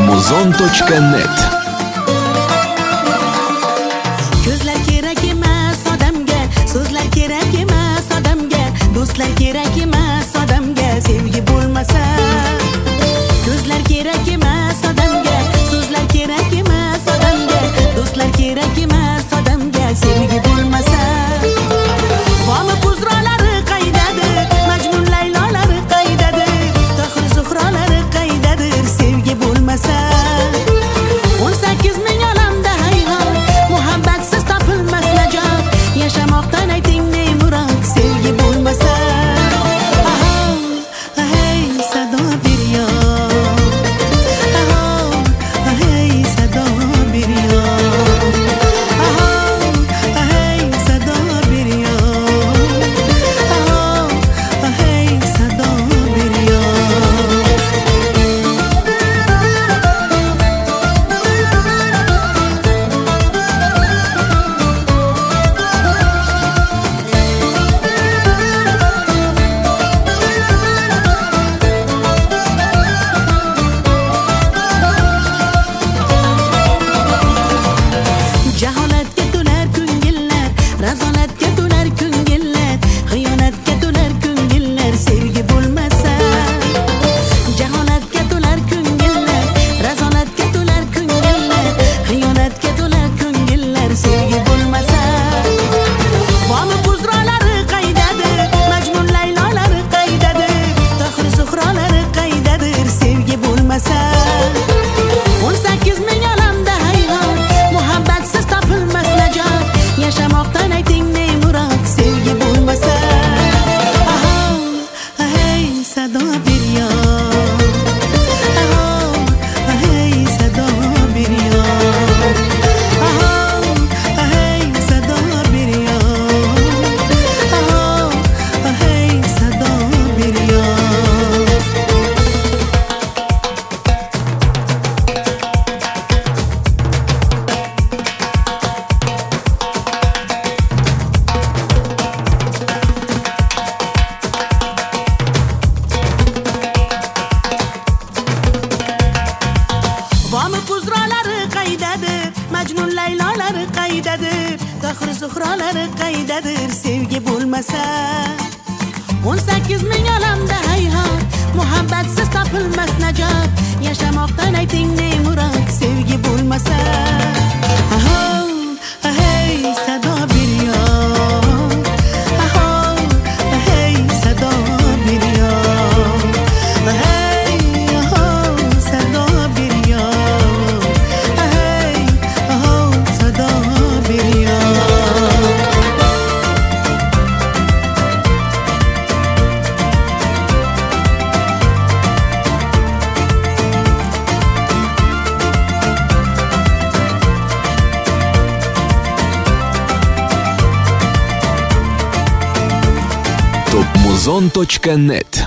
topmuzon.net. Ko'zlar kerak emas odamga, so'zlar kerak emas odamga, do'stlar kerak emas odamga, sevgi bo'lmasa. Ko'zlar kerak emas odamga, so'zlar kerak emas odamga, do'stlar kerak emas odamga, sevgi bo'lmasa. Vami buzrolari qaydadir, Majnun Laylolari qaydadir, Tohir Zuhrolari qaydadir, sevgi bo'lmasa. 18 ming olamda hayhot, muhabbatsiz topilmas najot, yashamoqdan ayting ne murod, sevgi bo'lmasa. Hey sado beryor, hey sado beryor, hey sado beryor, hey sado beryor. Jaholatga to'lar ko'ngillar, razolatga to'lar ko'ngillar, xiyonatga to'lar ko'ngillar, sevgi bo'lmasa. Jaholatga to'lar ko'ngillar, razolatga to'lar ko'ngillar, xiyonatga to'lar ko'ngillar, sevgi bo'lmasa. Vami buzrolari qaydadir, Majnun Laylolari qaydadir, Tohir Zuhrolari qaydadir, sevgi bo'lmasa. 18 ming olamda hayhot, muhabbatsiz topilmas najot, yashamoqdan ayting ne murod, sevgi bo'lmasa. Hey sado beryor, hey sado beryor, hey sado beryor, hey sado beryor. Vami buzrolari qaydadir, Majnun Laylolari qaydadir, Tohir Zuhrolari qaydadir, sevgi bo'lmasa. 18 ming olamda hayhot, muhabbatsiz topilmas najot, yashamoqdan ayting ne murod, sevgi bo'lmasa. Hey sado beryor, hey sado beryor, hey sado beryor, hey sado beryor. topmuzon.net.